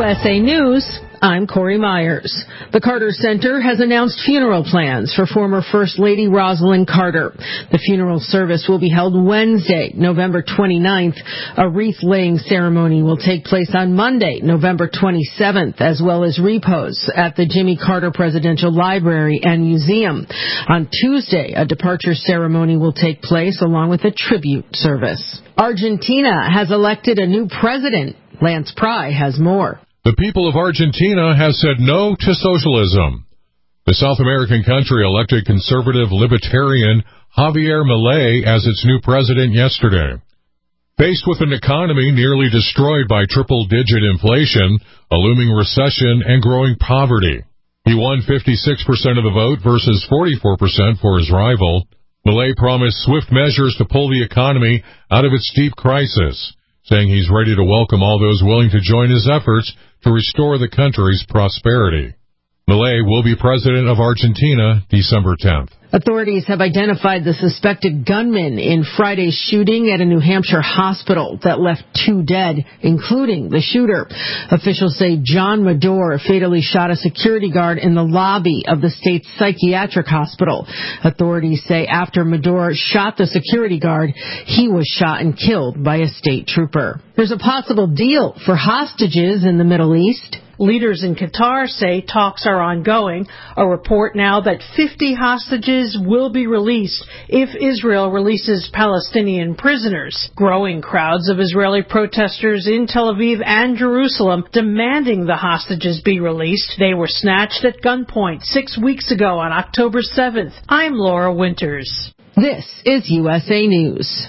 USA News, I'm Corey Myers. The Carter Center has announced funeral plans for former First Lady Rosalind Carter. The funeral service will be held Wednesday, November 29th. A wreath-laying ceremony will take place on Monday, November 27th, as well as repose at the Jimmy Carter Presidential Library and Museum. On Tuesday, a departure ceremony will take place along with a tribute service. Argentina has elected a new president. Lance Pry has more. The people of Argentina have said no to socialism. The South American country elected conservative libertarian Javier Milei as its new president yesterday. Faced with an economy nearly destroyed by triple-digit inflation, a looming recession, and growing poverty, he won 56% of the vote versus 44% for his rival. Milei promised swift measures to pull the economy out of its deep crisis, saying he's ready to welcome all those willing to join his efforts to restore the country's prosperity. Milei will be president of Argentina December 10th. Authorities have identified the suspected gunman in Friday's shooting at a New Hampshire hospital that left 2 dead, including the shooter. Officials say John Medore fatally shot a security guard in the lobby of the state's psychiatric hospital. Authorities say after Medore shot the security guard, he was shot and killed by a state trooper. There's a possible deal for hostages in the Middle East. Leaders in Qatar say talks are ongoing. A report now that 50 hostages will be released if Israel releases Palestinian prisoners. Growing crowds of Israeli protesters in Tel Aviv and Jerusalem demanding the hostages be released. They were snatched at gunpoint 6 weeks ago on October 7th. I'm Laura Winters. This is USA News.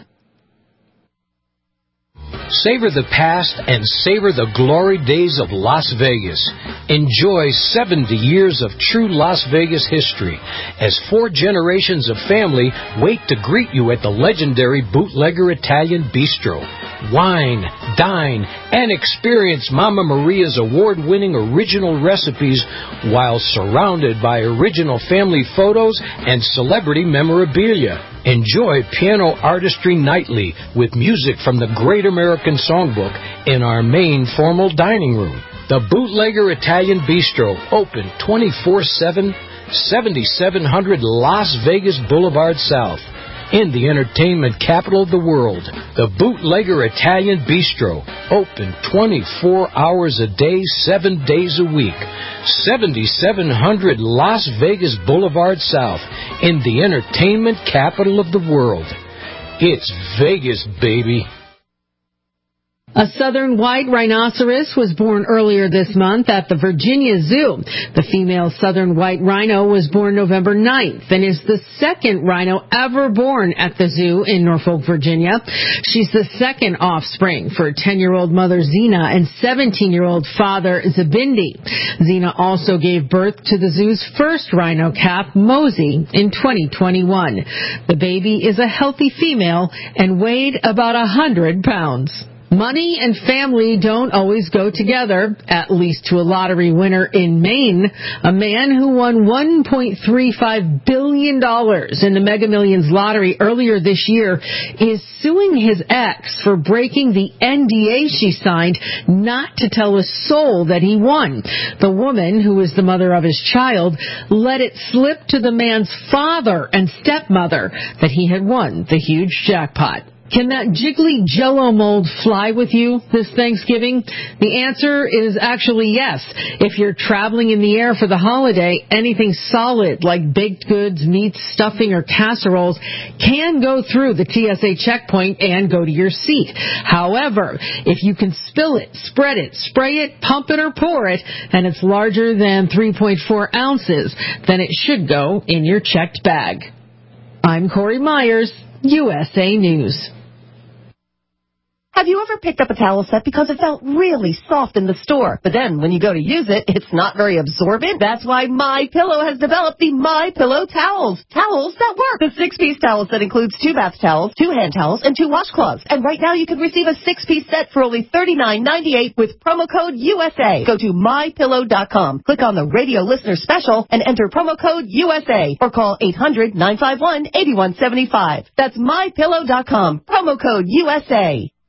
Savor the past and savor the glory days of Las Vegas. Enjoy 70 years of true Las Vegas history as 4 generations of family wait to greet you at the legendary Bootlegger Italian Bistro. Wine, dine, and experience Mama Maria's award-winning original recipes while surrounded by original family photos and celebrity memorabilia. Enjoy piano artistry nightly with music from the Great American Songbook in our main formal dining room. The Bootlegger Italian Bistro, open 24/7, 7700 Las Vegas Boulevard South. In the entertainment capital of the world, the Bootlegger Italian Bistro, open 24 hours a day, 7 days a week. 7700 Las Vegas Boulevard South, in the entertainment capital of the world. It's Vegas, baby. A southern white rhinoceros was born earlier this month at the Virginia Zoo. The female southern white rhino was born November 9th and is the second rhino ever born at the zoo in Norfolk, Virginia. She's the second offspring for 10-year-old mother Zena and 17-year-old father Zabindi. Zena also gave birth to the zoo's first rhino calf, Mosey, in 2021. The baby is a healthy female and weighed about 100 pounds. Money and family don't always go together, at least to a lottery winner in Maine. A man who won $1.35 billion in the Mega Millions lottery earlier this year is suing his ex for breaking the NDA she signed not to tell a soul that he won. The woman, who is the mother of his child, let it slip to the man's father and stepmother that he had won the huge jackpot. Can that jiggly Jell-O mold fly with you this Thanksgiving? The answer is actually yes. If you're traveling in the air for the holiday, anything solid like baked goods, meats, stuffing, or casseroles can go through the TSA checkpoint and go to your seat. However, if you can spill it, spread it, spray it, pump it, or pour it, and it's larger than 3.4 ounces, then it should go in your checked bag. I'm Corey Myers, USA News. Have you ever picked up a towel set because it felt really soft in the store, but then when you go to use it, it's not very absorbent? That's why MyPillow has developed the MyPillow towels. Towels that work. The 6-piece towel set includes 2 bath towels, 2 hand towels, and 2 washcloths. And right now you can receive a 6-piece set for only $39.98 with promo code USA. Go to MyPillow.com, click on the radio listener special, and enter promo code USA, or call 800-951-8175. That's MyPillow.com, promo code USA.